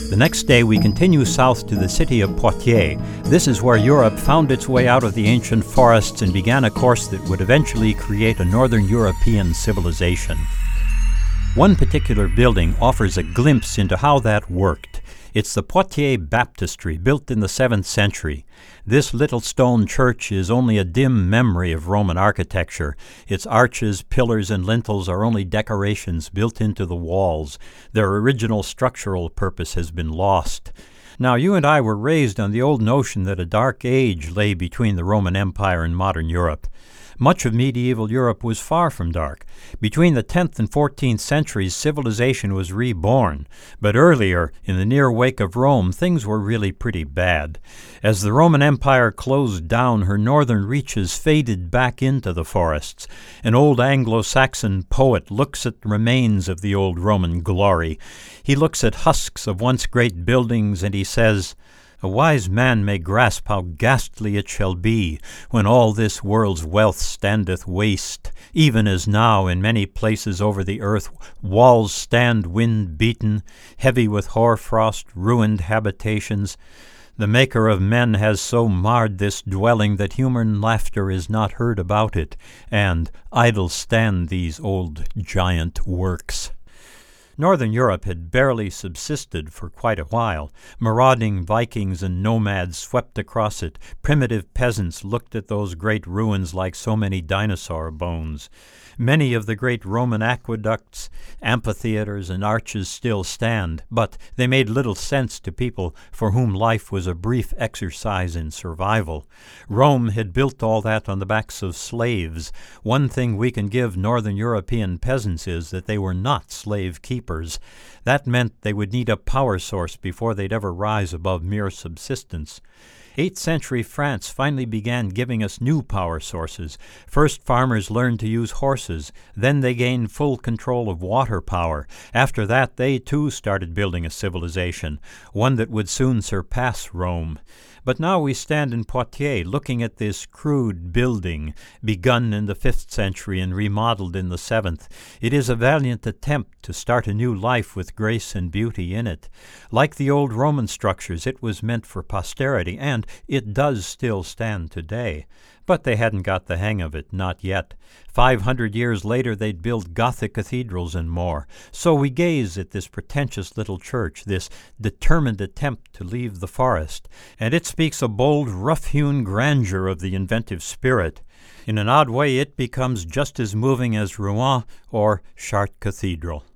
The next day we continue south to the city of Poitiers. This is where Europe found its way out of the ancient forests and began a course that would eventually create a northern European civilization. One particular building offers a glimpse into how that worked. It's the Poitiers Baptistry, built in the 7th century. This little stone church is only a dim memory of Roman architecture. Its arches, pillars, and lintels are only decorations built into the walls. Their original structural purpose has been lost. Now, you and I were raised on the old notion that a dark age lay between the Roman Empire and modern Europe. Much of medieval Europe was far from dark. Between the 10th and 14th centuries, civilization was reborn. But earlier, in the near wake of Rome, things were really pretty bad. As the Roman Empire closed down, her northern reaches faded back into the forests. An old Anglo-Saxon poet looks at the remains of the old Roman glory. He looks at husks of once great buildings, and he says, "A wise man may grasp how ghastly it shall be when all this world's wealth standeth waste, even as now in many places over the earth walls stand wind-beaten, heavy with hoar-frost, ruined habitations. The Maker of men has so marred this dwelling that human laughter is not heard about it, and idle stand these old giant works." Northern Europe had barely subsisted for quite a while. Marauding Vikings and nomads swept across it. Primitive peasants looked at those great ruins like so many dinosaur bones. Many of the great Roman aqueducts, amphitheaters, and arches still stand, but they made little sense to people for whom life was a brief exercise in survival. Rome had built all that on the backs of slaves. One thing we can give Northern European peasants is that they were not slave keepers. That meant they would need a power source before they'd ever rise above mere subsistence. 8th century France finally began giving us new power sources. First, farmers learned to use horses. Then they gained full control of water power. After that, they too started building a civilization, one that would soon surpass Rome. But now we stand in Poitiers looking at this crude building, begun in the 5th century and remodeled in the 7th. It is a valiant attempt to start a new life with grace and beauty in it. Like the old Roman structures, it was meant for posterity, and it does still stand today. But they hadn't got the hang of it, not yet. 500 years later, they'd build Gothic cathedrals and more. So we gaze at this pretentious little church, this determined attempt to leave the forest, and it speaks a bold, rough-hewn grandeur of the inventive spirit. In an odd way, it becomes just as moving as Rouen or Chartres Cathedral.